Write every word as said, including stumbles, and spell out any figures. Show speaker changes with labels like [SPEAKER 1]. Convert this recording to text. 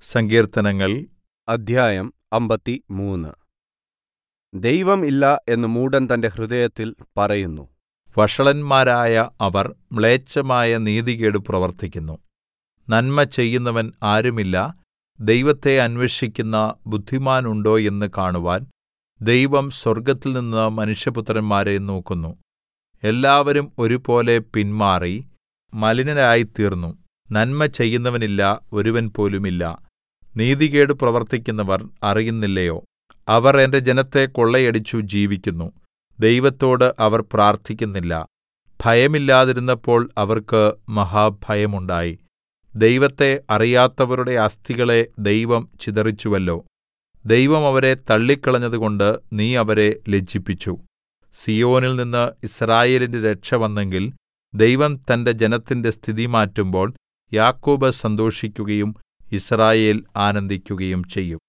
[SPEAKER 1] സങ്കീർത്തനങ്ങൾ
[SPEAKER 2] അധ്യായം അമ്പത്തിമൂന്ന്. ദൈവം ഇല്ല എന്ന് മൂഢൻ തന്റെ ഹൃദയത്തിൽ പറയുന്നു.
[SPEAKER 1] വഷളന്മാരായ അവർ മ്ലേച്ഛമായ നീതികേട് പ്രവർത്തിക്കുന്നു. നന്മ ചെയ്യുന്നവൻ ആരുമില്ല, ദൈവത്തെ അന്വേഷിക്കുന്ന ബുദ്ധിമാനുണ്ടോ എന്ന് കാണുവാൻ ദൈവം സ്വർഗ്ഗത്തിൽനിന്ന് മനുഷ്യപുത്രന്മാരെ നോക്കുന്നു. എല്ലാവരും ഒരുപോലെ പിന്മാറി മലിനരായിത്തീർന്നു. നന്മ ചെയ്യുന്നവനില്ല, ഒരുവൻ പോലുമില്ല. നീതികേട് പ്രവർത്തിക്കുന്നവർ അറിയുന്നില്ലയോ? അവർ എന്റെ ജനത്തെ കൊള്ളയടിച്ചു ജീവിക്കുന്നു. ദൈവത്തോട് അവർ പ്രാർത്ഥിക്കുന്നില്ല. ഭയമില്ലാതിരുന്നപ്പോൾ അവർക്ക് മഹാഭയമുണ്ടായി. ദൈവത്തെ അറിയാത്തവരുടെ അസ്ഥികളെ ദൈവം ചിതറിച്ചുവല്ലോ. ദൈവം അവരെ തള്ളിക്കളഞ്ഞതുകൊണ്ട് നീ അവരെ ലജ്ജിപ്പിച്ചു. സീയോനിൽ നിന്ന് യിസ്രായേലിന്റെ രക്ഷ വന്നെങ്കിൽ, ദൈവം തന്റെ ജനത്തിന്റെ സ്ഥിതി മാറ്റുമ്പോൾ യാക്കോബ് സന്തോഷിക്കുകയും യിസ്രായേൽ ആനന്ദിക്കുകയും ചെയ്യും.